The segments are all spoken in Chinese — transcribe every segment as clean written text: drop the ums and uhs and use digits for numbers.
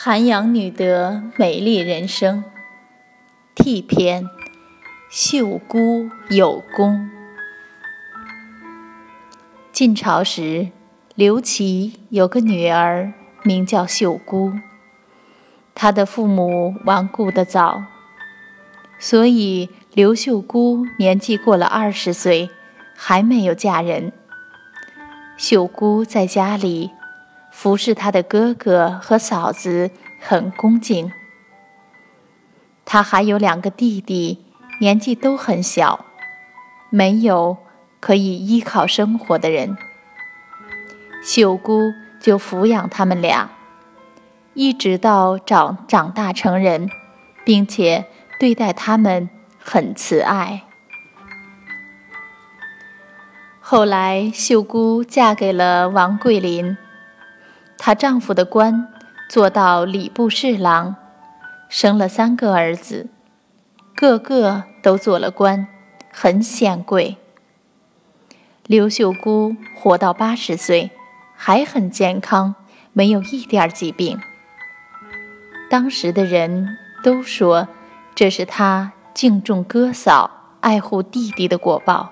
涵养女德，美丽人生。替篇，秀姑有功。晋朝时，刘琦有个女儿，名叫秀姑。她的父母亡故得早，所以刘秀姑年纪过了20岁，还没有嫁人。秀姑在家里服侍她的哥哥和嫂子很恭敬。她还有2个弟弟，年纪都很小，没有可以依靠生活的人。秀姑就抚养他们俩，一直到长大成人，并且对待他们很慈爱。后来秀姑嫁给了王桂林，她丈夫的官做到礼部侍郎，生了3个儿子，个个都做了官，很显贵。刘秀姑活到80岁，还很健康，没有一点疾病。当时的人都说，这是她敬重哥嫂、爱护弟弟的果报。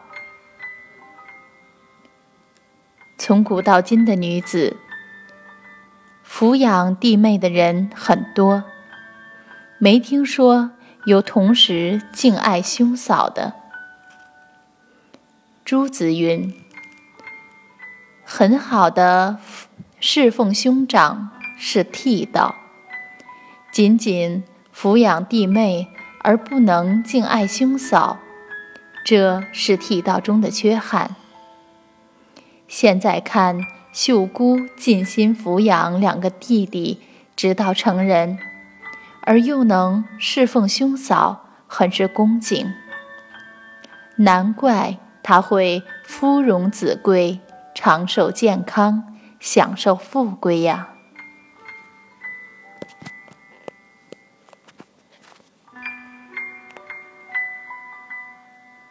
从古到今的女子，抚养弟妹的人很多，没听说有同时敬爱兄嫂的。朱子云：很好的侍奉兄长是替道，仅仅抚养弟妹而不能敬爱兄嫂，这是替道中的缺憾。现在看秀姑尽心抚养2个弟弟，直到成人，而又能侍奉兄嫂，很是恭敬。难怪她会夫荣子贵，长寿健康，享受富贵呀。